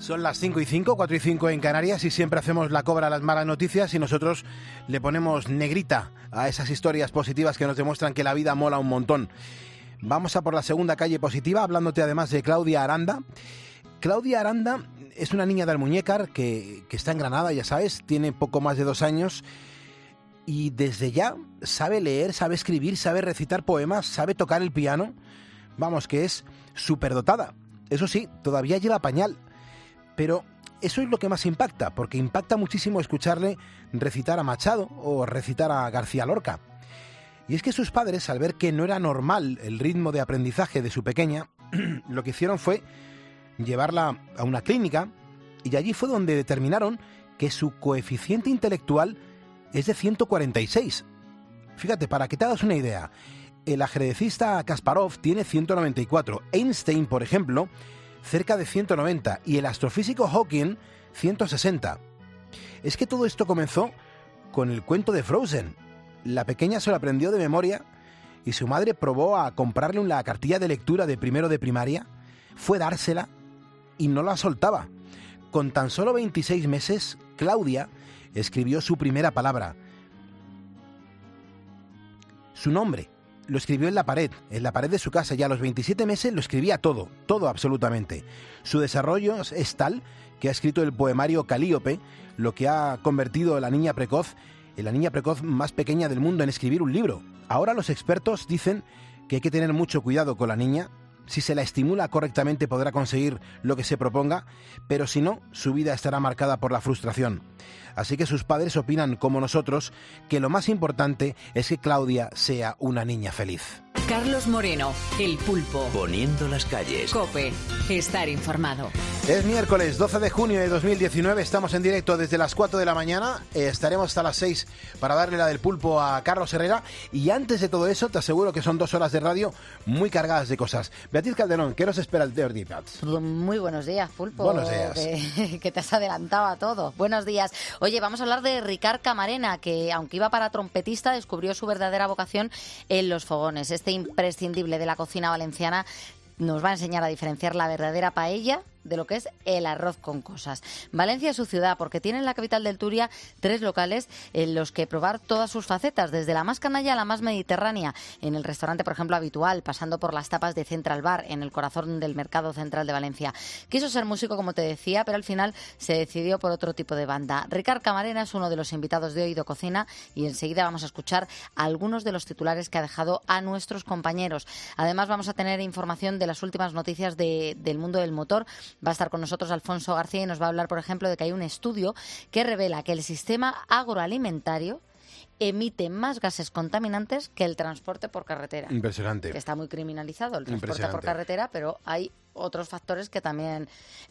Son las 5:05, 4:05 en Canarias y siempre hacemos la cobra a las malas noticias y nosotros le ponemos negrita a esas historias positivas que nos demuestran que la vida mola un montón. Vamos a por la segunda calle positiva, hablándote además de Claudia Aranda. Claudia Aranda es una niña de Almuñécar que está en Granada, ya sabes, tiene poco más de 2 años y desde ya sabe leer, sabe escribir, sabe recitar poemas, sabe tocar el piano. Vamos, que es superdotada. Eso sí, todavía lleva pañal. Pero eso es lo que más impacta, porque impacta muchísimo escucharle recitar a Machado o recitar a García Lorca. Y es que sus padres, al ver que no era normal el ritmo de aprendizaje de su pequeña, lo que hicieron fue llevarla a una clínica y allí fue donde determinaron que su coeficiente intelectual es de 146. Fíjate, para que te hagas una idea, el ajedrecista Kasparov tiene 194, Einstein, por ejemplo, cerca de 190 y el astrofísico Hawking 160. Es que todo esto comenzó con el cuento de Frozen. La pequeña se lo aprendió de memoria y su madre probó a comprarle una cartilla de lectura de primero de primaria, fue dársela y no la soltaba. Con tan solo 26 meses, Claudia escribió su primera palabra. Su nombre. Lo escribió en la pared de su casa, y a los 27 meses lo escribía todo absolutamente. Su desarrollo es tal que ha escrito el poemario Calíope, lo que ha convertido a la niña precoz en la niña precoz más pequeña del mundo en escribir un libro. Ahora los expertos dicen que hay que tener mucho cuidado con la niña. Si se la estimula correctamente podrá conseguir lo que se proponga, pero si no, su vida estará marcada por la frustración. Así que sus padres opinan, como nosotros, que lo más importante es que Claudia sea una niña feliz. Carlos Moreno, El Pulpo. Poniendo las calles. COPE. Estar informado. Es miércoles 12 de junio de 2019, estamos en directo desde las 4 de la mañana, estaremos hasta las 6 para darle la del pulpo a Carlos Herrera y antes de todo eso te aseguro que son 2 horas de radio muy cargadas de cosas. Beatriz Calderón, ¿qué nos espera el Dirty Pats? Muy buenos días, Pulpo. Buenos días. Que te has adelantado a todo. Buenos días. Oye, vamos a hablar de Ricard Camarena, que aunque iba para trompetista, descubrió su verdadera vocación en los fogones. Este imprescindible de la cocina valenciana nos va a enseñar a diferenciar la verdadera paella de lo que es el arroz con cosas. Valencia es su ciudad porque tiene en la capital del Turia 3 locales en los que probar todas sus facetas, desde la más canalla a la más mediterránea, en el restaurante, por ejemplo, habitual, pasando por las tapas de Central Bar, en el corazón del mercado central de Valencia. Quiso ser músico, como te decía, pero al final se decidió por otro tipo de banda. Ricard Camarena es uno de los invitados de Oído Cocina y enseguida vamos a escuchar algunos de los titulares que ha dejado a nuestros compañeros. Además, vamos a tener información de las últimas noticias del mundo del motor. Va a estar con nosotros Alfonso García y nos va a hablar, por ejemplo, de que hay un estudio que revela que el sistema agroalimentario emite más gases contaminantes que el transporte por carretera. Impresionante. Que está muy criminalizado el transporte por carretera, pero hay otros factores que también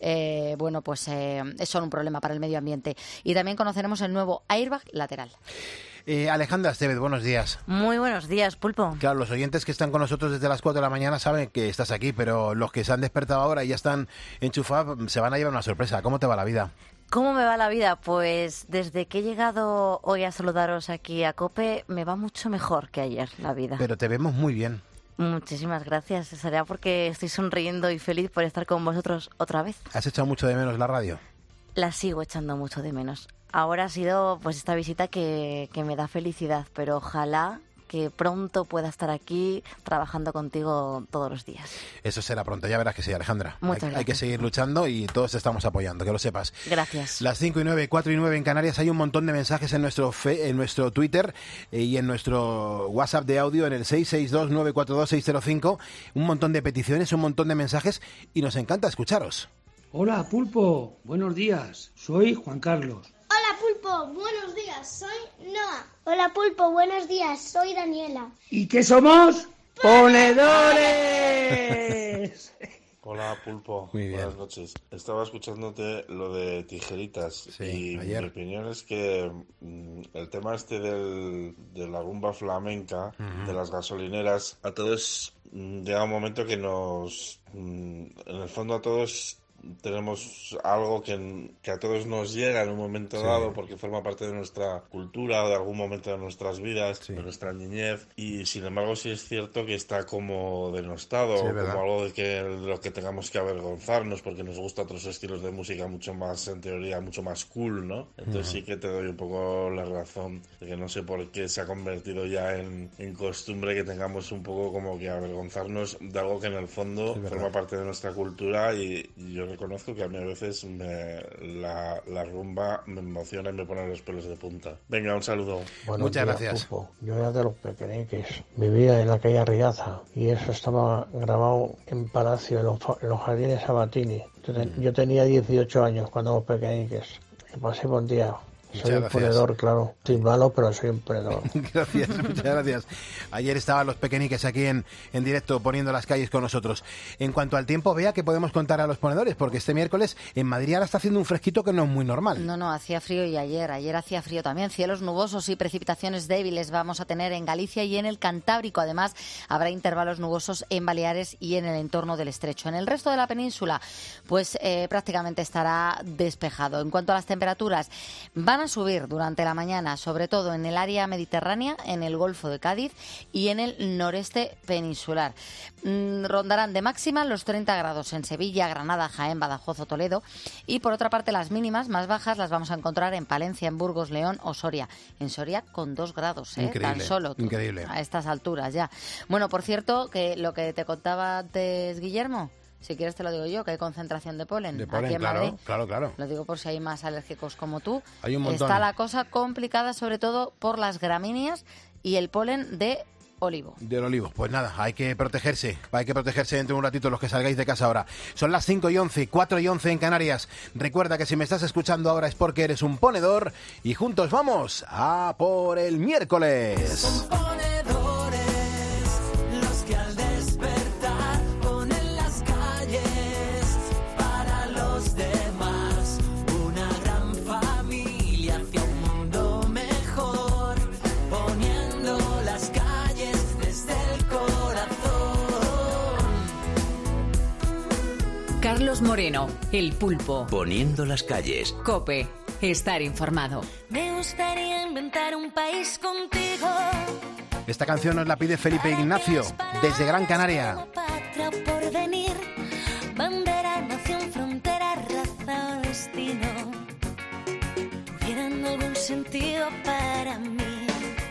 son un problema para el medio ambiente. Y también conoceremos el nuevo airbag lateral. Alejandra Estevez, buenos días. Muy buenos días, Pulpo. Claro, los oyentes que están con nosotros desde las 4 de la mañana saben que estás aquí, pero los que se han despertado ahora y ya están enchufados se van a llevar una sorpresa. ¿Cómo te va la vida? ¿Cómo me va la vida? Pues desde que he llegado hoy a saludaros aquí a COPE, me va mucho mejor que ayer la vida. Pero te vemos muy bien. Muchísimas gracias. Será porque estoy sonriendo y feliz por estar con vosotros otra vez. ¿Has echado mucho de menos la radio? La sigo echando mucho de menos. Ahora ha sido pues esta visita que me da felicidad, pero ojalá que pronto pueda estar aquí trabajando contigo todos los días. Eso será pronto, ya verás que sí, Alejandra. Muchas gracias. Hay que seguir luchando y todos te estamos apoyando, que lo sepas. Gracias. Las 5:09, 4:09 en Canarias, hay un montón de mensajes en nuestro Twitter y en nuestro WhatsApp de audio en el 662-942-605. Un montón de peticiones, un montón de mensajes y nos encanta escucharos. Hola, Pulpo. Buenos días. Soy Juan Carlos. Hola, Pulpo. Buenos días. Soy Noa. Hola, Pulpo. Buenos días. Soy Daniela. ¿Y qué somos? ¡Ponedores! Hola, Pulpo. Muy bien. Buenas noches. Estaba escuchándote lo de tijeritas y ayer. mi opinión es que el tema de la rumba flamenca, de las gasolineras, a todos llega un momento que en el fondo a todos tenemos algo que a todos nos llega en un momento dado, porque forma parte de nuestra cultura o de algún momento de nuestras vidas, de nuestra niñez, y sin embargo sí es cierto que está como denostado, como algo de lo que tengamos que avergonzarnos porque nos gusta otros estilos de música mucho más, en teoría, mucho más cool, ¿no? Entonces sí que te doy un poco la razón de que no sé por qué se ha convertido ya en costumbre que tengamos un poco como que avergonzarnos de algo que en el fondo forma parte de nuestra cultura, y yo reconozco que a mí a veces la rumba me emociona y me pone los pelos de punta. Venga, un saludo. Muchas gracias. Pupo. Yo era de los pequeñiques, vivía en la calle Arriaza y eso estaba grabado en Palacio, en los jardines Sabatini. Yo tenía 18 años cuando los pequeñiques. Y pasé buen día. Soy un ponedor, claro. Estoy malo, pero soy un ponedor. Gracias, muchas gracias. Ayer estaban los pequeñiques aquí en directo poniendo las calles con nosotros. En cuanto al tiempo, vea que podemos contar a los ponedores, porque este miércoles en Madrid ahora está haciendo un fresquito que no es muy normal. No, hacía frío y ayer hacía frío también. Cielos nubosos y precipitaciones débiles vamos a tener en Galicia y en el Cantábrico. Además, habrá intervalos nubosos en Baleares y en el entorno del Estrecho. En el resto de la península, pues prácticamente estará despejado. En cuanto a las temperaturas, van a subir durante la mañana, sobre todo en el área mediterránea, en el Golfo de Cádiz y en el noreste peninsular. Rondarán de máxima los 30 grados en Sevilla, Granada, Jaén, Badajoz o Toledo, y por otra parte las mínimas más bajas las vamos a encontrar en Palencia, en Burgos, León o Soria. En Soria con 2 grados, tan solo. Increíble. A estas alturas ya. Bueno, por cierto, que lo que te contaba antes Guillermo, si quieres te lo digo yo, que hay concentración de polen. De polen, aquí en claro, Madrid. claro. Lo digo por si hay más alérgicos como tú. Hay un montón. Está la cosa complicada, sobre todo por las gramíneas y el polen de olivo. Del olivo. Pues nada, hay que protegerse dentro de un ratito los que salgáis de casa ahora. Son las 5:11, 4:11 en Canarias. Recuerda que si me estás escuchando ahora es porque eres un ponedor y juntos vamos a por el miércoles. Son ponedores los que al despertar ponen las calles para los demás, una gran familia hacia un mundo mejor, poniendo las calles desde el corazón. Carlos Moreno, El Pulpo. Poniendo las calles. COPE. Estar informado. Me gustaría inventar un país contigo. Esta canción nos la pide Felipe Ignacio, desde Gran Canaria. Patria por venir, bandera, nación, frontera, raza o destino, tuvieran algún sentido para mí.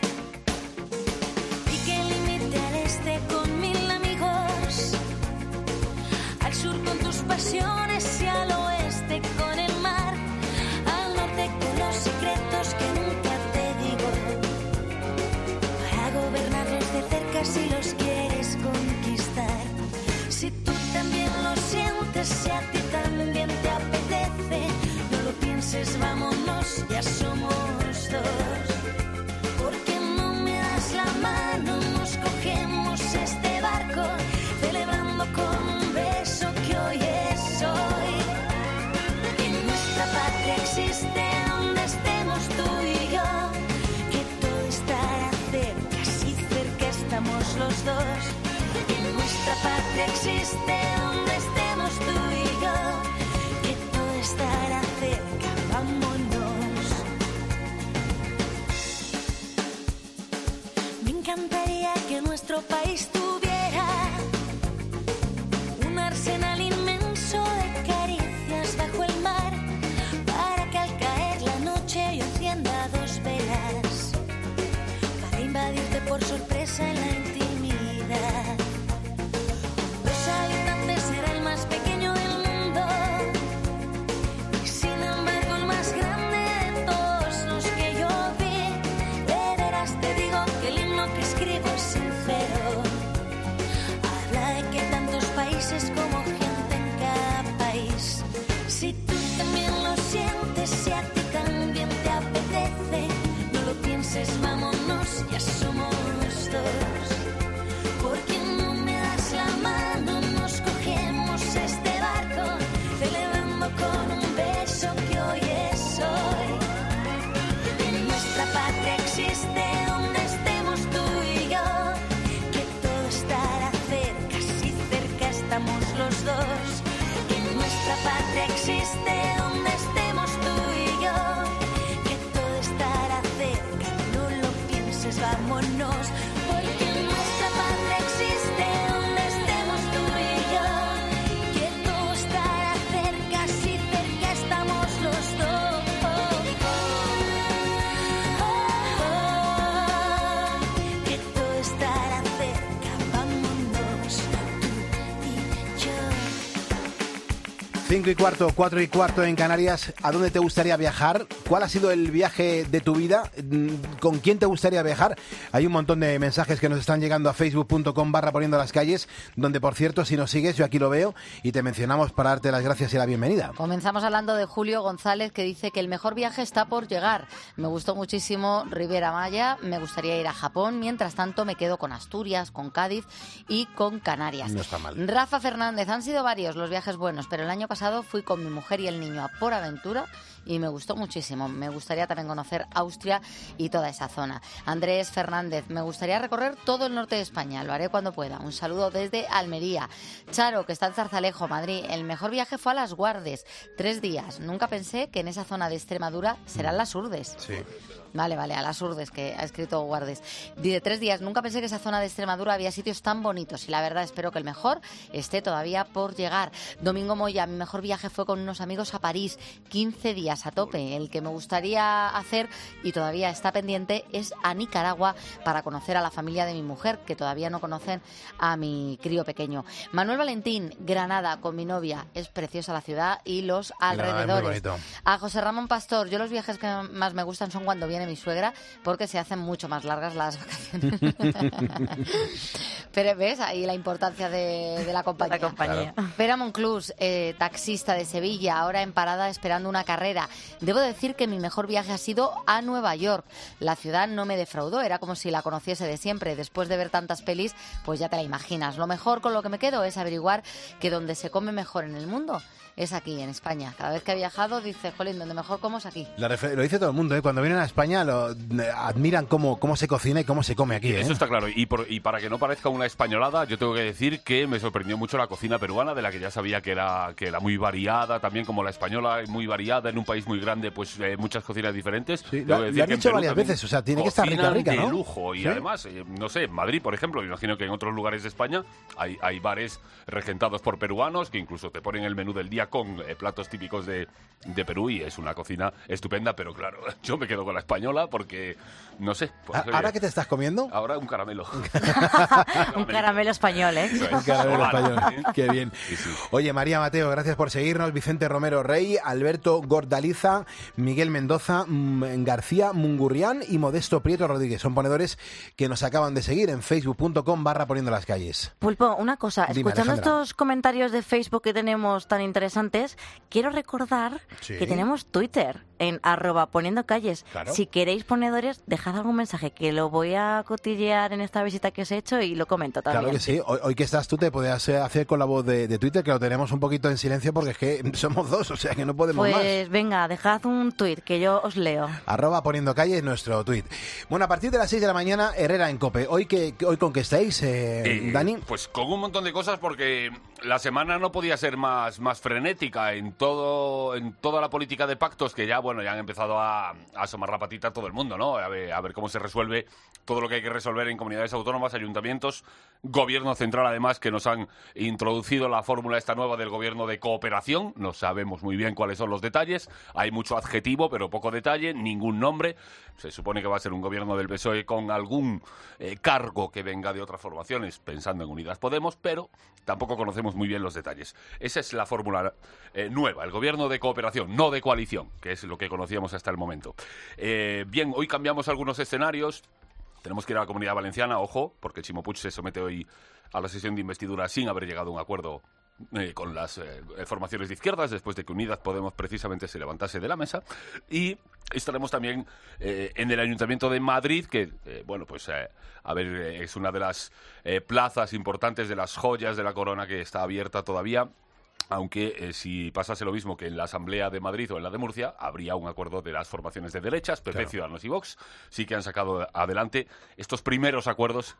Y que limite al este con 1000 amigos, al sur con tus pasiones y al oeste con el mar, al norte con los secretos que nunca te digo, para gobernarlos de cerca si los quieres conquistar. Si tú también lo sientes, si a ti también te apetece, no lo pienses, vámonos, ya somos dos. ¿Por qué no me das la mano? Nos cogemos este barco, celebrando con un beso que hoy es hoy. En nuestra patria existe donde estemos tú y yo, que todo estará cerca, si cerca estamos los dos. En nuestra patria existe donde estemos tú y yo, que todo estará cerca, vámonos. Me encantaría que nuestro país tuviera un arsenal inmenso de caricias bajo el mar, para que al caer la noche yo encienda 2 velas, para invadirte por sorpresa en la intimidad. Los habitantes será el más pequeño del mundo, y sin embargo el más grande de todos los que yo vi. De veras te digo que el himno que escribo es sincero, habla de que tantos países como gente en cada país. Si tú también lo sientes, si a ti también te apetece, no lo pienses, vámonos, ya somos dos. ¿Por qué no me das la mano? Nos cogemos este barco, celebrando con un beso que hoy es hoy. En nuestra patria existe donde estemos tú y yo, que todo estará cerca, si cerca estamos los dos. Que en nuestra nuestra patria existe donde estemos tú y yo, que todo estará cerca, no lo pienses, vámonos, porque nuestra patria existe donde estemos tú y yo, que todo estará cerca, si cerca estamos los dos. Que todo estará cerca, vámonos, tú y yo. 5:15, 4:15 en Canarias. ¿A dónde te gustaría viajar? ¿Cuál ha sido el viaje de tu vida? ¿Con quién te gustaría viajar? Hay un montón de mensajes que nos están llegando a facebook.com/poniendo las calles, donde, por cierto, si nos sigues, yo aquí lo veo y te mencionamos para darte las gracias y la bienvenida. Comenzamos hablando de Julio González, que dice que el mejor viaje está por llegar. Me gustó muchísimo Riviera Maya, me gustaría ir a Japón. Mientras tanto, me quedo con Asturias, con Cádiz y con Canarias. No está mal. Rafa Fernández, han sido varios los viajes buenos, pero el año pasado fui con mi mujer y el niño a Por Aventura y me gustó muchísimo. Me gustaría también conocer Austria y toda esa zona. Andrés Fernández, me gustaría recorrer todo el norte de España. Lo haré cuando pueda. Un saludo desde Almería. Charo, que está en Zarzalejo, Madrid. El mejor viaje fue a Las Guardes. 3 días. Nunca pensé que en esa zona de Extremadura serán las Urdes. Sí. Vale, a las Urdes, que ha escrito Guardes. Dice 3 días. Nunca pensé que esa zona de Extremadura había sitios tan bonitos y la verdad espero que el mejor esté todavía por llegar. Domingo Moya, mi mejor viaje fue con unos amigos a París. 15 días a tope. El que me gustaría hacer y todavía está pendiente es a Nicaragua para conocer a la familia de mi mujer, que todavía no conocen a mi crío pequeño. Manuel Valentín, Granada, con mi novia. Es preciosa la ciudad y los alrededores. A José Ramón Pastor, yo los viajes que más me gustan son cuando viene mi suegra, porque se hacen mucho más largas las vacaciones. Pero ves ahí la importancia de la compañía. Claro. Pera Monclús, taxista de Sevilla, ahora en parada esperando una carrera. Debo decir que mi mejor viaje ha sido a Nueva York. La ciudad no me defraudó, era como si la conociese de siempre. Después de ver tantas pelis, pues ya te la imaginas. Lo mejor con lo que me quedo es averiguar que donde se come mejor en el mundo es aquí, en España. Cada vez que he viajado, dice, jolín, donde mejor como es aquí. Lo dice todo el mundo, ¿eh? Cuando vienen a España admiran cómo se cocina y cómo se come aquí, ¿eh? Eso está claro. Y para que no parezca una españolada, yo tengo que decir que me sorprendió mucho la cocina peruana, de la que ya sabía que era muy variada, también como la española, muy variada, en un país muy grande, pues muchas cocinas diferentes. Sí, lo han dicho varias veces, o sea, tiene que estar rica, de ¿no? lujo. Y ¿sí? Además, no sé, en Madrid, por ejemplo, me imagino que en otros lugares de España hay bares regentados por peruanos que incluso te ponen el menú del día con platos típicos de Perú, y es una cocina estupenda, pero claro, yo me quedo con la española porque, no sé. Pues, ¿Ahora qué te estás comiendo? Ahora un caramelo. Un caramelo español, ¿eh? Un caramelo español, qué bien. Sí, sí. Oye, María Mateo, gracias por seguirnos. Vicente Romero Rey, Alberto Gordaliza, Miguel Mendoza, García Mungurrián y Modesto Prieto Rodríguez. Son ponedores que nos acaban de seguir en facebook.com/poniendo las calles. Pulpo, una cosa, Dime, escuchando Alejandra. estos comentarios de Facebook que tenemos tan interesantes, quiero recordar Sí. que tenemos Twitter en @poniendocalles. Claro. Si queréis, ponedores, dejad algún mensaje que lo voy a cotillear en esta visita que os he hecho y lo comento también. Claro que sí. Hoy que estás tú te podías hacer con la voz de Twitter, que lo tenemos un poquito en silencio porque es que somos dos, o sea que no podemos más. Pues venga, dejad un tuit que yo os leo. @poniendo calle nuestro tuit. Bueno, a partir de las 6 de la mañana, Herrera en COPE. ¿Hoy con qué estáis, Dani? Pues con un montón de cosas, porque la semana no podía ser más frenética en toda la política de pactos, que ya han empezado a asomar la patita a todo el mundo, ¿no? A ver cómo se resuelve todo lo que hay que resolver en comunidades autónomas, ayuntamientos, gobierno central, además, que nos han introducido la fórmula esta nueva del gobierno de cooperación. No sabemos muy bien cuáles son los detalles. Hay mucho adjetivo, pero poco detalle, ningún nombre. Se supone que va a ser un gobierno del PSOE con algún cargo que venga de otras formaciones, pensando en Unidas Podemos, pero tampoco conocemos muy bien los detalles. Esa es la fórmula nueva, el gobierno de cooperación, no de coalición, que es lo que conocíamos hasta el momento. Bien, hoy cambiamos algunos escenarios. Tenemos que ir a la Comunidad Valenciana, ojo, porque Chimo Puig se somete hoy a la sesión de investidura sin haber llegado a un acuerdo con las formaciones de izquierdas, después de que Unidas Podemos precisamente se levantase de la mesa. Y estaremos también en el Ayuntamiento de Madrid, que, es una de las plazas importantes, de las joyas de la corona, que está abierta todavía. Aunque si pasase lo mismo que en la Asamblea de Madrid o en la de Murcia, habría un acuerdo de las formaciones de derechas, PP, Claro. Ciudadanos y Vox. Sí que han sacado adelante estos primeros acuerdos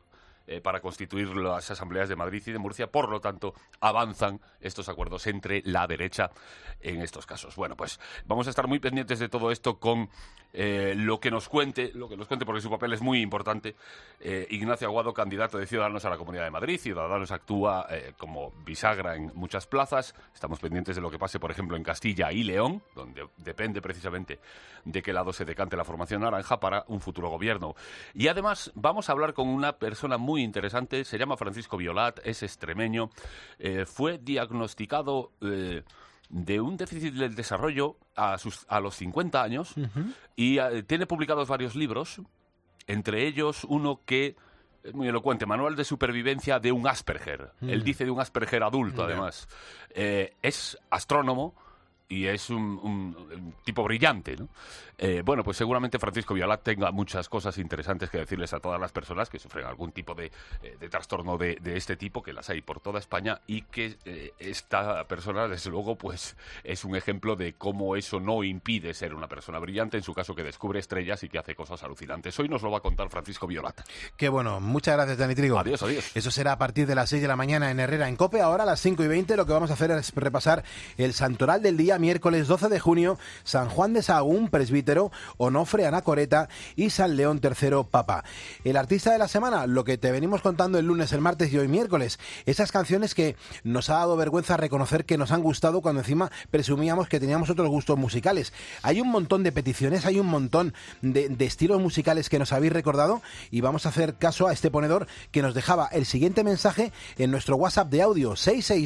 para constituir las asambleas de Madrid y de Murcia. Por lo tanto, avanzan estos acuerdos entre la derecha en estos casos. Bueno, pues vamos a estar muy pendientes de todo esto con lo que nos cuente, porque su papel es muy importante. Ignacio Aguado, candidato de Ciudadanos a la Comunidad de Madrid. Ciudadanos actúa como bisagra en muchas plazas. Estamos pendientes de lo que pase, por ejemplo, en Castilla y León, donde depende precisamente de qué lado se decante la formación naranja para un futuro gobierno. Y además vamos a hablar con una persona muy interesante. Se llama Francisco Violat, es extremeño. Fue diagnosticado de un déficit del desarrollo a los 50 años y tiene publicados varios libros, entre ellos uno que es muy elocuente, Manual de Supervivencia de un Asperger. Él dice de un Asperger adulto, además. Es astrónomo y es un tipo brillante, ¿no? Bueno, pues seguramente Francisco Violat tenga muchas cosas interesantes que decirles a todas las personas que sufren algún tipo de trastorno de este tipo, que las hay por toda España, y que esta persona, desde luego, pues es un ejemplo de cómo eso no impide ser una persona brillante, en su caso que descubre estrellas y que hace cosas alucinantes. Hoy nos lo va a contar Francisco Violat. Qué bueno, muchas gracias, Dani Trigo. Adiós, adiós. Eso será a partir de las 6 de la mañana en Herrera en COPE. Ahora a las 5:20 lo que vamos a hacer es repasar el santoral del día, miércoles 12 de junio, San Juan de Sahagún, presbítero, Onofre Anacoreta y San León III, Papa. El artista de la semana, lo que te venimos contando el lunes, el martes y hoy miércoles. Esas canciones que nos ha dado vergüenza reconocer que nos han gustado cuando encima presumíamos que teníamos otros gustos musicales. Hay un montón de peticiones, hay un montón de estilos musicales que nos habéis recordado y vamos a hacer caso a este ponedor que nos dejaba el siguiente mensaje en nuestro WhatsApp de audio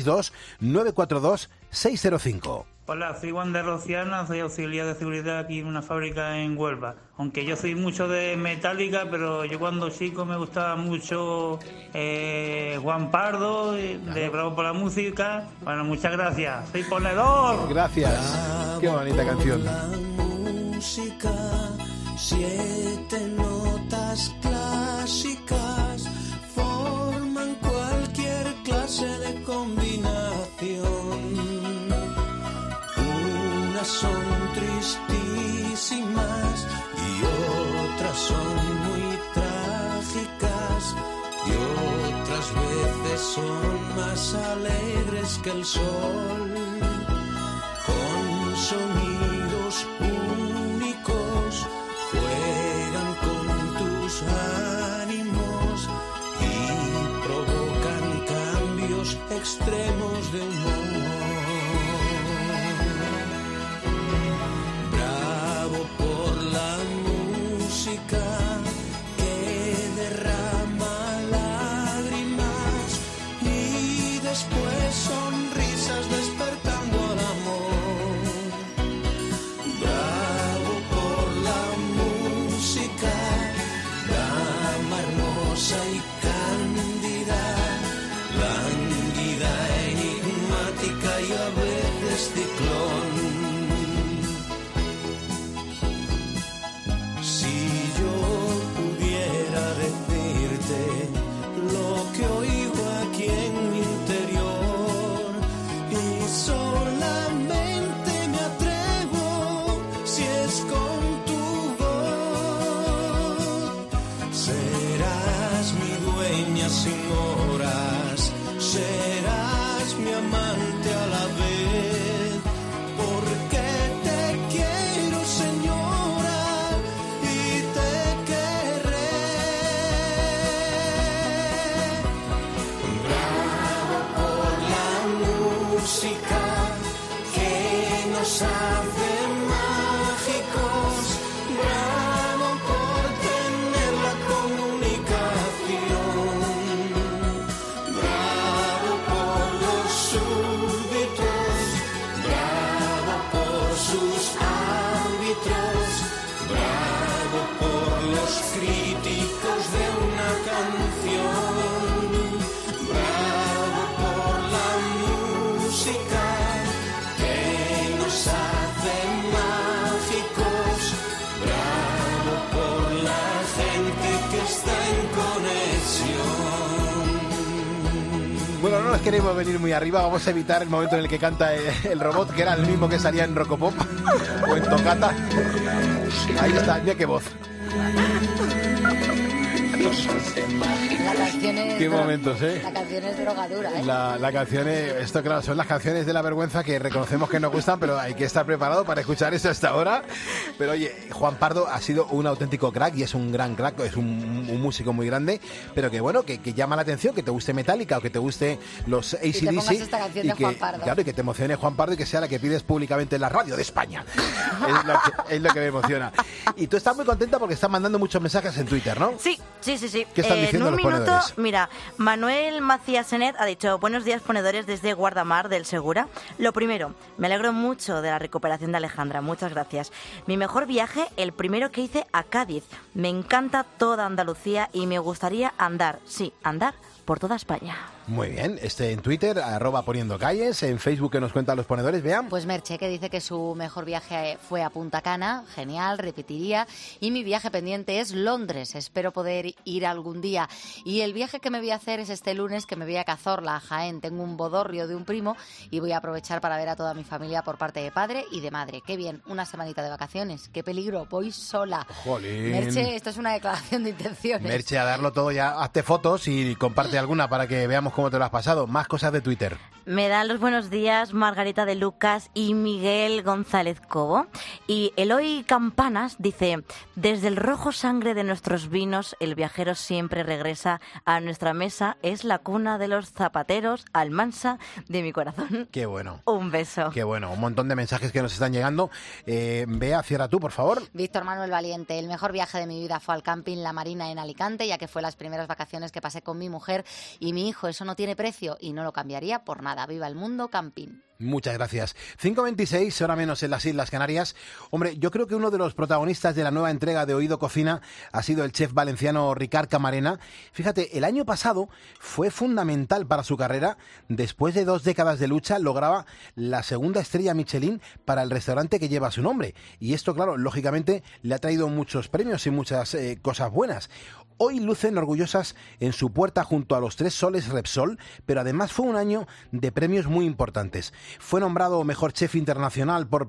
662-942-605. Hola, soy Juan de Rociana, soy auxiliar de seguridad aquí en una fábrica en Huelva. Aunque yo soy mucho de Metallica, pero yo cuando chico me gustaba mucho Juan Pardo, de Bravo por la Música. Bueno, muchas gracias, soy ponedor. Gracias, qué bonita canción. La música, 7 notas clásicas forman cualquier clase de combinación. Son tristísimas y otras son muy trágicas y otras veces son más alegres que el sol, con sonidos únicos juegan con tus ánimos y provocan cambios extremos de humor. Que derrama lágrimas y después sonrisas despertando al amor. Bravo por la música, dama hermosa y cándida, lánguida, enigmática y a veces ciclón. Lo que oigo aquí en mi interior y solamente me atrevo si es con tu voz. Serás mi dueña sin horas, serás mi amante a la vez, porque te quiero, señora, y te querré. Música que nos hace mágicos, bravo por tener la comunicación, bravo por los súbditos, bravo por sus árbitros, bravo por los críticos de una canción, bravo por la música que nos hace mágicos, bravo por la gente que está en conexión. Bueno, no nos queremos venir muy arriba, vamos a evitar el momento en el que canta el robot, que era el mismo que salía en Rocopop o en Tocata. Ahí está, mira qué voz. La canción es... Qué momentos, ¿eh? La canción es drogadura, ¿eh? La canción es... Esto, claro, son las canciones de la vergüenza que reconocemos que nos gustan, pero hay que estar preparado para escuchar eso hasta ahora. Pero oye, Juan Pardo ha sido un auténtico crack y es un gran crack, es un músico muy grande, pero que bueno, que llama la atención, que te guste Metallica o que te guste los AC/DC. Y te pongas esta canción de Juan Pardo. Claro, y que te emocione Juan Pardo y que sea la que pides públicamente en la radio de España. es lo que me emociona. Y tú estás muy contenta porque estás mandando muchos mensajes en Twitter, ¿no? Sí. ¿Qué están diciendo en un los minuto, ponedores? mira, Manuel Macías Senet ha dicho: buenos días, ponedores, desde Guardamar del Segura. Lo primero, me alegro mucho de la recuperación de Alejandra, muchas gracias. Mi mejor viaje, el primero que hice a Cádiz. Me encanta toda Andalucía y me gustaría andar por toda España. Muy bien, en Twitter, @poniendocalles, en Facebook que nos cuentan los ponedores, vean. Pues Merche, que dice que su mejor viaje fue a Punta Cana, genial, repetiría, y mi viaje pendiente es Londres, espero poder ir algún día. Y el viaje que me voy a hacer es este lunes, que me voy a Cazorla, a Jaén, tengo un bodorrio de un primo y voy a aprovechar para ver a toda mi familia por parte de padre y de madre. Qué bien, una semanita de vacaciones, qué peligro, voy sola. Jolín. Merche, esto es una declaración de intenciones. Merche, a darlo todo ya, hazte fotos y comparte alguna para que veamos cómo te lo has pasado. Más cosas de Twitter. Me dan los buenos días Margarita de Lucas y Miguel González Cobo. Y Eloy Campanas dice: desde el rojo sangre de nuestros vinos, el viajero siempre regresa a nuestra mesa. Es la cuna de los zapateros, Almansa de mi corazón. Qué bueno. Un beso. Qué bueno. Un montón de mensajes que nos están llegando. Bea, cierra tú, por favor. Víctor Manuel Valiente: el mejor viaje de mi vida fue al camping La Marina en Alicante, ya que fue las primeras vacaciones que pasé con mi mujer y mi hijo. Eso no tiene precio y no lo cambiaría por nada. Viva el mundo camping. Muchas gracias. 5:26, hora menos en las Islas Canarias. Hombre, yo creo que uno de los protagonistas de la nueva entrega de Oído Cocina ha sido el chef valenciano Ricard Camarena. Fíjate, el año pasado fue fundamental para su carrera. Después de 2 décadas de lucha, lograba la segunda estrella Michelin para el restaurante que lleva su nombre. Y esto, claro, lógicamente le ha traído muchos premios y muchas cosas buenas. Hoy lucen orgullosas en su puerta junto a los 3 soles Repsol, pero además fue un año de premios muy importantes. Fue nombrado mejor chef internacional por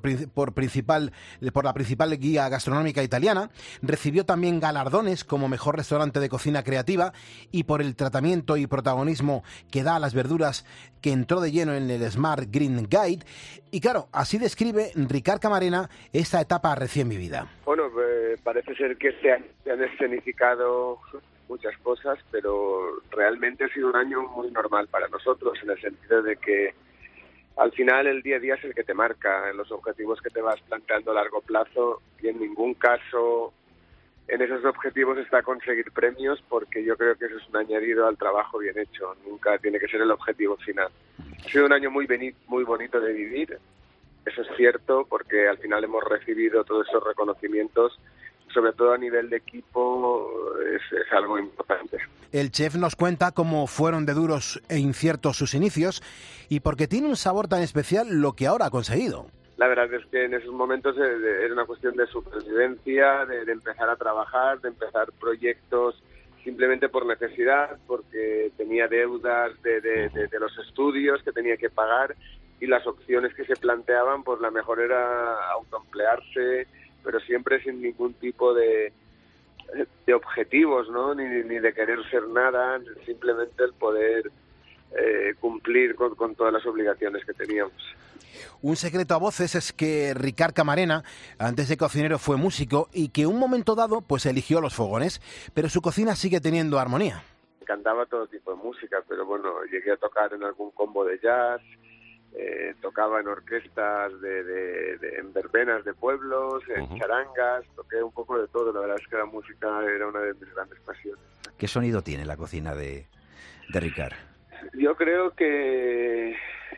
la principal guía gastronómica italiana. Recibió también galardones como mejor restaurante de cocina creativa y por el tratamiento y protagonismo que da a las verduras, que entró de lleno en el Smart Green Guide. Y claro, así describe Ricard Camarena esta etapa recién vivida. Bueno, parece ser que este año se han escenificado muchas cosas, pero realmente ha sido un año muy normal para nosotros, en el sentido de que al final el día a día es el que te marca los objetivos que te vas planteando a largo plazo, y en ningún caso en esos objetivos está conseguir premios, porque yo creo que eso es un añadido al trabajo bien hecho, nunca tiene que ser el objetivo final. Ha sido un año muy bonito de vivir, eso es cierto, porque al final hemos recibido todos esos reconocimientos, sobre todo a nivel de equipo, es algo importante. El chef nos cuenta cómo fueron de duros e inciertos sus inicios y por qué tiene un sabor tan especial lo que ahora ha conseguido. La verdad es que en esos momentos era una cuestión de supervivencia, de empezar a trabajar, de empezar proyectos simplemente por necesidad, porque tenía deudas de los estudios que tenía que pagar, y las opciones que se planteaban, pues la mejor era autoemplearse, pero siempre sin ningún tipo de objetivos, ¿no? Ni de querer ser nada, simplemente el poder cumplir con todas las obligaciones que teníamos. Un secreto a voces es que Ricard Camarena, antes de cocinero, fue músico y que un momento dado pues eligió los fogones, pero su cocina sigue teniendo armonía. Cantaba todo tipo de música, pero bueno, llegué a tocar en algún combo de jazz, tocaba en orquestas en verbenas de pueblos, en charangas, toqué un poco de todo. La verdad es que la música era una de mis grandes pasiones. ¿Qué sonido tiene la cocina de Ricard? Yo creo que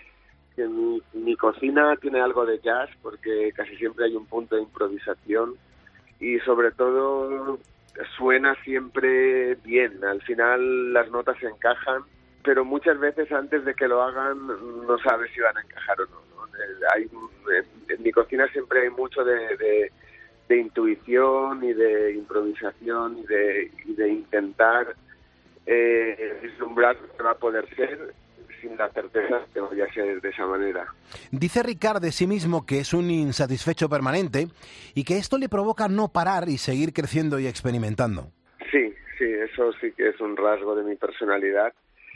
mi cocina tiene algo de jazz, porque casi siempre hay un punto de improvisación y sobre todo suena siempre bien. Al final las notas se encajan, pero muchas veces antes de que lo hagan no sabes si van a encajar o no, ¿no? En mi cocina siempre hay mucho de intuición y de improvisación y de intentar vislumbrar lo que va a poder ser sin la certeza que vaya a ser de esa manera. Dice Ricard de sí mismo que es un insatisfecho permanente y que esto le provoca no parar y seguir creciendo y experimentando. Sí, es eso sí que es un rasgo de mi personalidad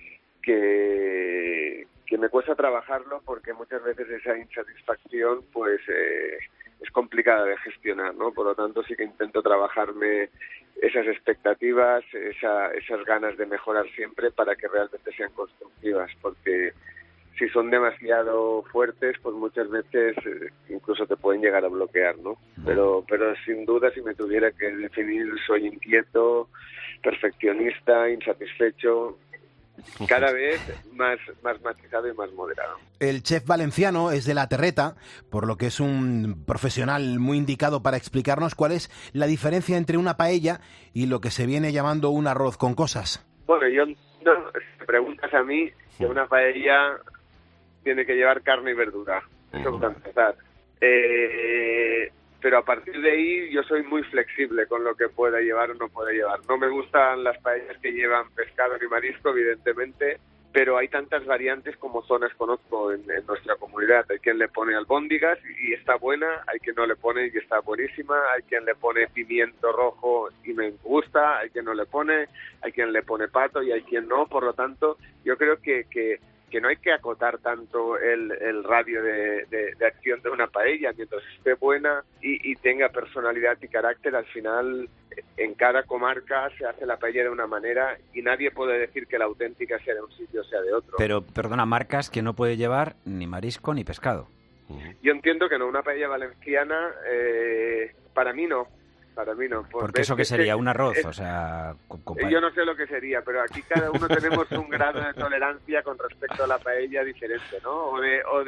que me cuesta trabajarlo, porque muchas veces esa insatisfacción pues es complicada de gestionar, ¿no? Por lo tanto sí que intento trabajarme esas expectativas, esas ganas de mejorar siempre, para que realmente sean constructivas, porque si son demasiado fuertes, pues muchas veces incluso te pueden llegar a bloquear, ¿no? Pero sin duda, si me tuviera que definir, soy inquieto, perfeccionista, insatisfecho, cada vez más matizado y más moderado. El chef valenciano es de La Terreta, por lo que es un profesional muy indicado para explicarnos cuál es la diferencia entre una paella y lo que se viene llamando un arroz con cosas. Bueno, si me preguntas a mí, que una paella tiene que llevar carne y verdura, eso para empezar. Pero a partir de ahí yo soy muy flexible con lo que pueda llevar o no pueda llevar. No me gustan las paellas que llevan pescado ni marisco, evidentemente, pero hay tantas variantes como zonas conozco en nuestra comunidad. Hay quien le pone albóndigas y está buena, hay quien no le pone y está buenísima, hay quien le pone pimiento rojo y me gusta, hay quien no le pone, hay quien le pone pato y hay quien no. Por lo tanto, yo creo que no hay que acotar tanto el radio de acción de una paella. Mientras esté buena y tenga personalidad y carácter, al final en cada comarca se hace la paella de una manera y nadie puede decir que la auténtica sea de un sitio o sea de otro. Pero, perdona, marcas que no puede llevar ni marisco ni pescado. Yo entiendo que no, una paella valenciana, para mí no. Porque eso que sería un arroz, o sea... Yo no sé lo que sería, pero aquí cada uno tenemos un grado de tolerancia con respecto a la paella diferente, ¿no? O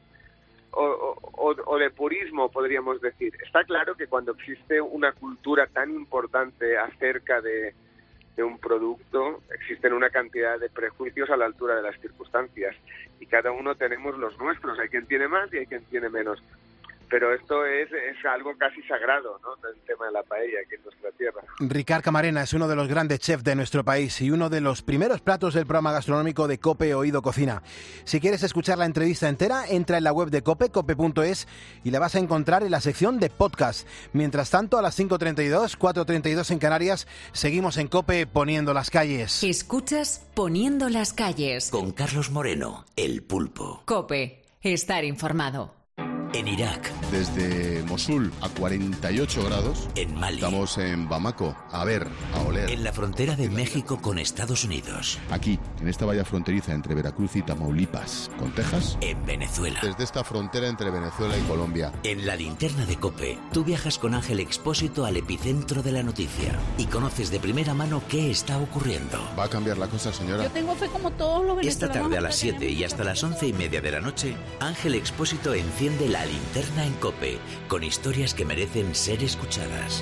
de purismo, podríamos decir. Está claro que cuando existe una cultura tan importante acerca de un producto, existen una cantidad de prejuicios a la altura de las circunstancias. Y cada uno tenemos los nuestros. Hay quien tiene más y hay quien tiene menos. Pero esto es algo casi sagrado, ¿no?, el tema de la paella aquí en nuestra tierra. Ricard Camarena es uno de los grandes chefs de nuestro país y uno de los primeros platos del programa gastronómico de COPE Oído Cocina. Si quieres escuchar la entrevista entera, entra en la web de COPE, cope.es, y la vas a encontrar en la sección de podcast. Mientras tanto, a las 5:32, 4:32 en Canarias, seguimos en COPE Poniendo las Calles. Escuchas Poniendo las Calles. Con Carlos Moreno, el Pulpo. COPE, estar informado. En Irak. Desde Mosul a 48 grados. En Mali. Estamos en Bamako, a ver, a oler. En la frontera de México con Estados Unidos. Aquí, en esta valla fronteriza entre Veracruz y Tamaulipas, con Texas. En Venezuela. Desde esta frontera entre Venezuela y Colombia. En la linterna de COPE, tú viajas con Ángel Expósito al epicentro de la noticia y conoces de primera mano qué está ocurriendo. ¿Va a cambiar la cosa, señora? Yo tengo fe como todos los venezolanos. Esta tarde a las 7 y hasta las 11:30 de la noche, Ángel Expósito enciende la linterna en COPE, con historias que merecen ser escuchadas.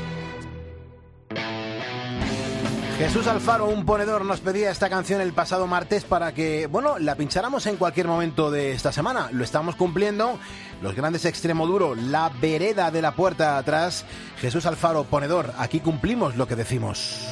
Jesús Alfaro, un ponedor, nos pedía esta canción el pasado martes para que, la pincháramos en cualquier momento de esta semana. Lo estamos cumpliendo. Los grandes Extremoduro, La vereda de la puerta atrás. Jesús Alfaro, ponedor, aquí cumplimos lo que decimos.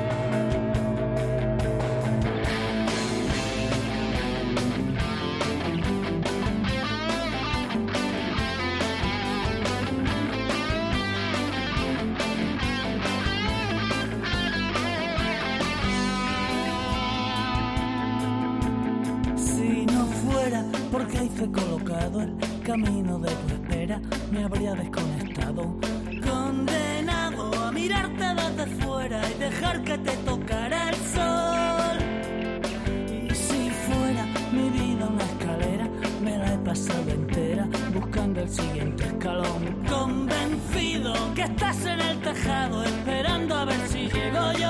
Porque hice colocado el camino de tu espera, me habría desconectado. Condenado a mirarte desde fuera y dejar que te tocara el sol. Y si fuera mi vida una escalera, me la he pasado entera buscando el siguiente escalón. Convencido que estás en el tejado esperando a ver si llego yo.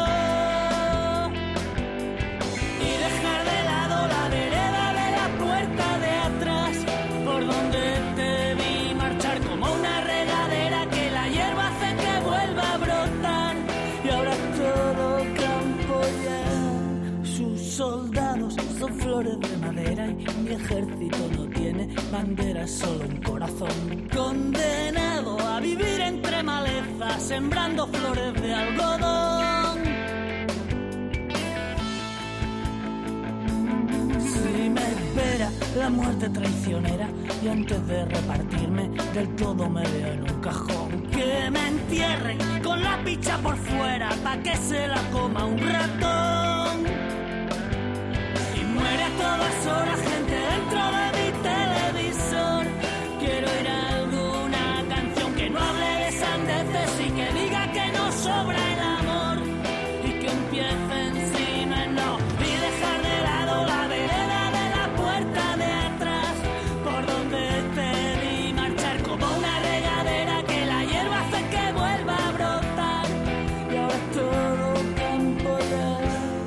Y dejar de lado la vereda de la puerta de atrás, por donde te vi marchar como una regadera que la hierba hace que vuelva a brotar. Y ahora todo campo ya, sus soldados son flores de madera y mi ejército no tiene bandera, solo un corazón. Condenado a vivir entre malezas, sembrando flores de algodón. Si me espera la muerte traicionera, y antes de repartirme del todo me veo en un cajón. Que me entierren con la picha por fuera pa' que se la coma un ratón. Y muere a todas horas gente dentro de mi televisor. Quiero oír alguna canción que no hable de sandeces y que diga que no sobra el amor y que empiece encima en no y dejar de lado la vereda de la puerta de atrás por donde te vi marchar como una regadera que la hierba hace que vuelva a brotar y ahora es todo campo ya.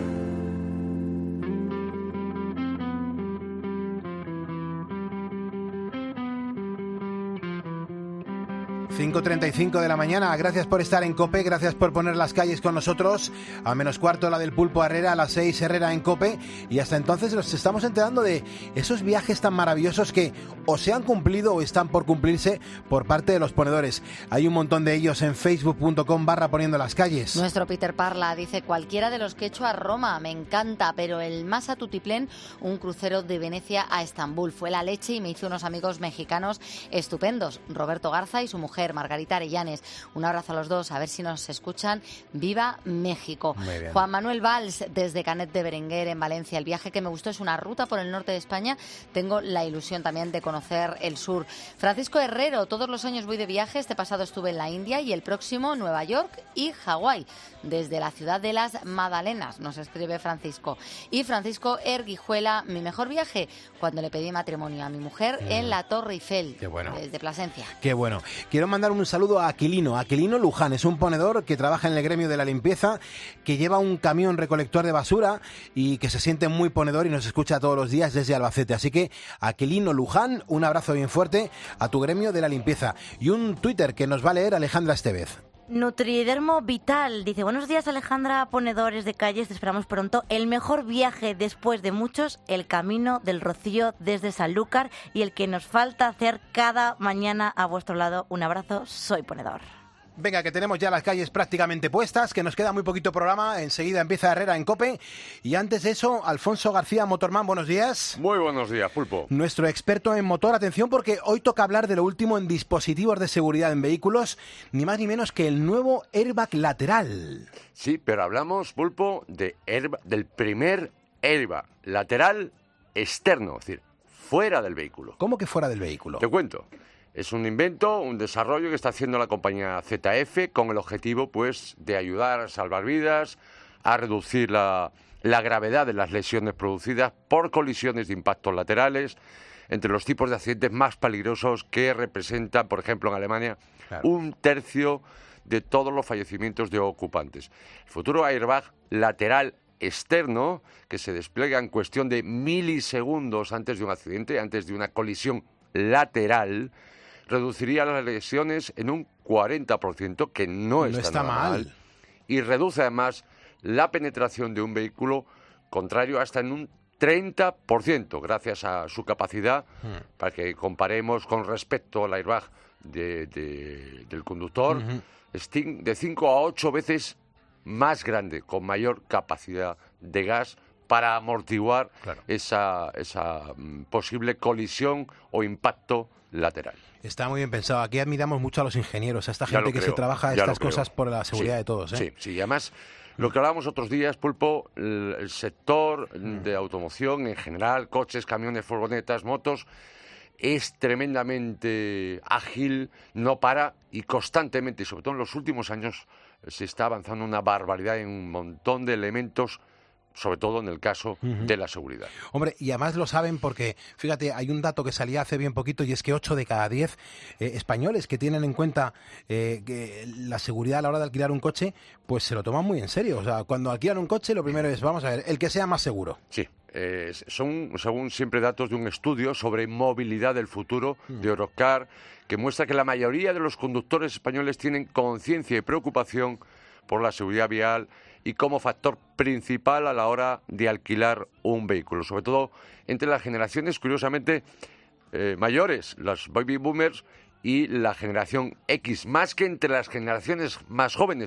5:35 de la mañana, gracias por estar en COPE, gracias por poner las calles con nosotros. A -4 la del Pulpo Herrera, a las 6 Herrera en COPE, y hasta entonces nos estamos enterando de esos viajes tan maravillosos que o se han cumplido o están por cumplirse por parte de los ponedores. Hay un montón de ellos en facebook.com/poniendo las calles. Nuestro Peter Parla dice: cualquiera de los que he hecho a Roma, me encanta, pero el más a tutiplén, un crucero de Venecia a Estambul. Fue la leche y me hice unos amigos mexicanos estupendos, Roberto Garza y su mujer Margarita Arellanes. Un abrazo a los dos, a ver si nos escuchan. ¡Viva México! Juan Manuel Valls, desde Canet de Berenguer, en Valencia. El viaje que me gustó es una ruta por el norte de España. Tengo la ilusión también de conocer el sur. Francisco Herrero, todos los años voy de viaje. Este pasado estuve en la India y el próximo Nueva York y Hawái. Desde la ciudad de las Magdalenas, nos escribe Francisco. Y Francisco Erguijuela, mi mejor viaje, cuando le pedí matrimonio a mi mujer en la Torre Eiffel. Qué bueno. Desde Plasencia. Qué bueno. Quiero mandar un saludo a Aquilino Luján. Es un ponedor que trabaja en el gremio de la limpieza, que lleva un camión recolector de basura y que se siente muy ponedor y nos escucha todos los días desde Albacete. Así que, Aquilino Luján, un abrazo bien fuerte a tu gremio de la limpieza. Y un Twitter que nos va a leer Alejandra Estevez. Nutridermo Vital dice: buenos días, Alejandra, ponedores de calles, te esperamos pronto. El mejor viaje después de muchos, el camino del Rocío desde Sanlúcar, y el que nos falta hacer cada mañana a vuestro lado. Un abrazo, soy ponedor. Venga, que tenemos ya las calles prácticamente puestas, que nos queda muy poquito programa. Enseguida empieza Herrera en COPE. Y antes de eso, Alfonso García, Motorman, buenos días. Muy buenos días, Pulpo. Nuestro experto en motor, atención, porque hoy toca hablar de lo último en dispositivos de seguridad en vehículos, ni más ni menos que el nuevo airbag lateral. Sí, pero hablamos, Pulpo, del primer airbag lateral externo, es decir, fuera del vehículo. ¿Cómo que fuera del vehículo? Te cuento. Es un invento, un desarrollo que está haciendo la compañía ZF con el objetivo, pues, de ayudar a salvar vidas, a reducir la gravedad de las lesiones producidas por colisiones de impactos laterales, entre los tipos de accidentes más peligrosos que representan, por ejemplo, en Alemania, claro, 1/3 de todos los fallecimientos de ocupantes. El futuro airbag lateral externo, que se despliega en cuestión de milisegundos antes de un accidente, antes de una colisión lateral, reduciría las lesiones en un 40%, que no está nada mal, y reduce además la penetración de un vehículo contrario hasta en un 30%, gracias a su capacidad, para que comparemos con respecto al airbag del conductor, es de 5 a 8 veces más grande, con mayor capacidad de gas para amortiguar, claro, esa posible colisión o impacto lateral. Está muy bien pensado. Aquí admiramos mucho a los ingenieros, a esta gente que se trabaja estas cosas por la seguridad de todos. Sí, sí, y además, lo que hablábamos otros días, Pulpo, el sector de automoción en general, coches, camiones, furgonetas, motos, es tremendamente ágil, no para, y constantemente, y sobre todo en los últimos años, se está avanzando una barbaridad en un montón de elementos, sobre todo en el caso de la seguridad. Hombre, y además lo saben porque, fíjate, hay un dato que salía hace bien poquito, y es que 8 de cada 10 españoles que tienen en cuenta que la seguridad a la hora de alquilar un coche, pues se lo toman muy en serio. O sea, cuando alquilan un coche, lo primero es, vamos a ver, el que sea más seguro. Sí. Son, según siempre, datos de un estudio sobre movilidad del futuro de Eurocar, que muestra que la mayoría de los conductores españoles tienen conciencia y preocupación por la seguridad vial y como factor principal a la hora de alquilar un vehículo, sobre todo entre las generaciones, curiosamente, mayores, las baby boomers y la generación X, más que entre las generaciones más jóvenes,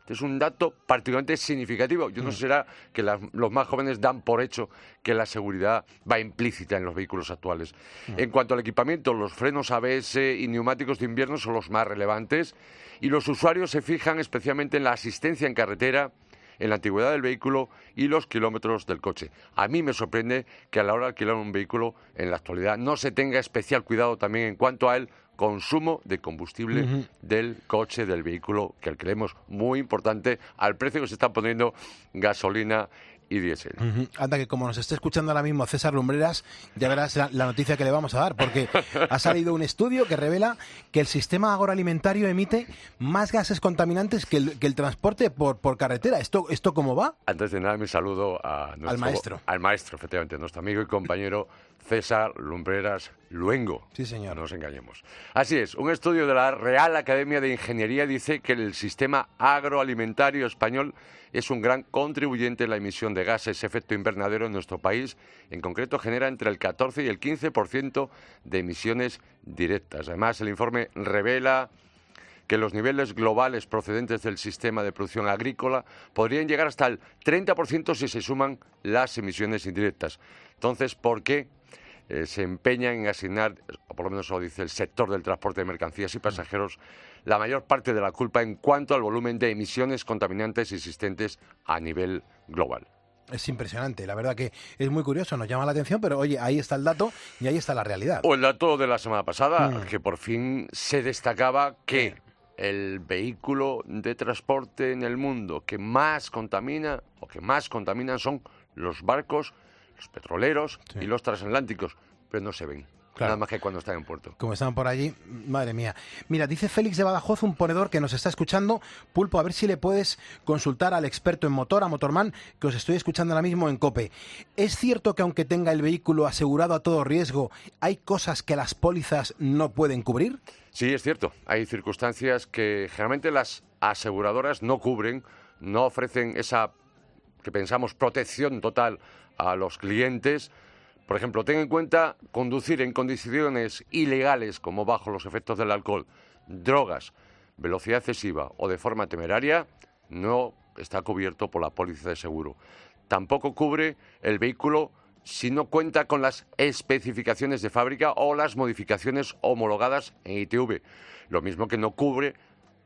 Es un dato particularmente significativo. Yo no sé si será que los más jóvenes dan por hecho que la seguridad va implícita en los vehículos actuales. En cuanto al equipamiento, los frenos ABS y neumáticos de invierno son los más relevantes y los usuarios se fijan especialmente en la asistencia en carretera, en la antigüedad del vehículo y los kilómetros del coche. A mí me sorprende que a la hora de alquilar un vehículo en la actualidad no se tenga especial cuidado también en cuanto al consumo de combustible del coche, del vehículo que alquilemos. Muy importante al precio que se está poniendo gasolina y diésel. Anda, que como nos esté escuchando ahora mismo César Lumbreras, ya verás la noticia que le vamos a dar, porque ha salido un estudio que revela que el sistema agroalimentario emite más gases contaminantes que el transporte por carretera. ¿Esto cómo va? Antes de nada, mi saludo al maestro. Al maestro, efectivamente, nuestro amigo y compañero César Lumbreras Luengo. Sí, señor. No nos engañemos. Así es, un estudio de la Real Academia de Ingeniería dice que el sistema agroalimentario español es un gran contribuyente en la emisión de gases de efecto invernadero en nuestro país. En concreto, genera entre el 14 y el 15% de emisiones directas. Además, el informe revela que los niveles globales procedentes del sistema de producción agrícola podrían llegar hasta el 30% si se suman las emisiones indirectas. Entonces, ¿por qué se empeñan en asignar, o por lo menos lo dice el sector del transporte de mercancías y pasajeros, la mayor parte de la culpa en cuanto al volumen de emisiones contaminantes existentes a nivel global? Es impresionante, la verdad que es muy curioso, nos llama la atención, pero oye, ahí está el dato y ahí está la realidad. O el dato de la semana pasada, que por fin se destacaba que el vehículo de transporte en el mundo que más contamina o que más contaminan son los barcos, los petroleros y los transatlánticos, pero no se ven. Claro. Nada más que cuando están en puerto. Como están por allí, madre mía. Mira, dice Félix de Badajoz, un ponedor que nos está escuchando. Pulpo, a ver si le puedes consultar al experto en motor, a Motorman, que os estoy escuchando ahora mismo en COPE. ¿Es cierto que aunque tenga el vehículo asegurado a todo riesgo, hay cosas que las pólizas no pueden cubrir? Sí, es cierto. Hay circunstancias que generalmente las aseguradoras no cubren, no ofrecen esa, que pensamos, protección total a los clientes. Por ejemplo, ten en cuenta conducir en condiciones ilegales, como bajo los efectos del alcohol, drogas, velocidad excesiva o de forma temeraria, no está cubierto por la póliza de seguro. Tampoco cubre el vehículo si no cuenta con las especificaciones de fábrica o las modificaciones homologadas en ITV. Lo mismo que no cubre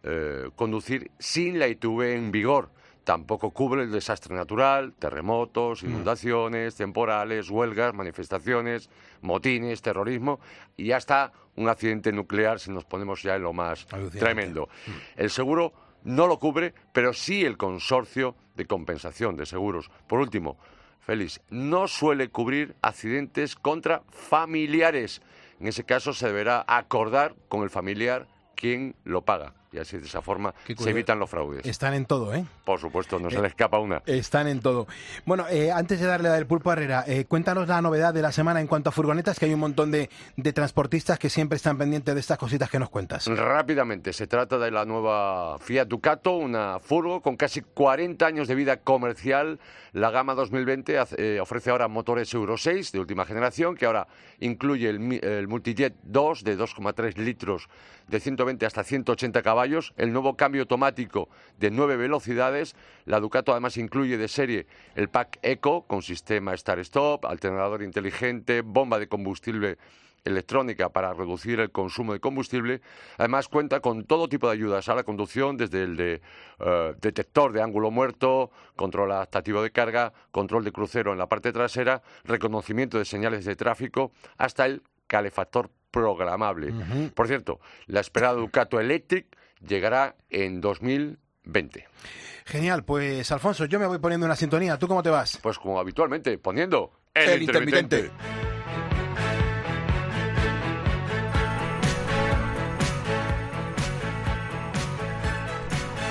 conducir sin la ITV en vigor. Tampoco cubre el desastre natural, terremotos, inundaciones, temporales, huelgas, manifestaciones, motines, terrorismo y hasta un accidente nuclear si nos ponemos ya en lo más tremendo. El seguro no lo cubre, pero sí el consorcio de compensación de seguros. Por último, Félix, no suele cubrir accidentes contra familiares. En ese caso se deberá acordar con el familiar quién lo paga. Y así, de esa forma, se evitan los fraudes. Están en todo, ¿eh? Por supuesto, no se le escapa una. Están en todo. Bueno, antes de darle la del Pulpo Herrera, cuéntanos la novedad de la semana en cuanto a furgonetas, que hay un montón de transportistas que siempre están pendientes de estas cositas que nos cuentas. Rápidamente, se trata de la nueva Fiat Ducato, una furgo con casi 40 años de vida comercial. La gama 2020 ofrece ahora motores Euro 6 de última generación, que ahora incluye el Multijet 2 de 2,3 litros de 120 hasta 180 caballos, el nuevo cambio automático de 9 velocidades. La Ducato además incluye de serie el Pack Eco con sistema Start-Stop, alternador inteligente, bomba de combustible electrónica para reducir el consumo de combustible. Además cuenta con todo tipo de ayudas a la conducción, desde el detector de ángulo muerto, control adaptativo de carga, control de crucero en la parte trasera, reconocimiento de señales de tráfico, hasta el calefactor programable. Por cierto, la esperada Ducato Electric llegará en 2020. Genial, pues Alfonso, yo me voy poniendo una sintonía. ¿Tú cómo te vas? Pues como habitualmente, poniendo el intermitente.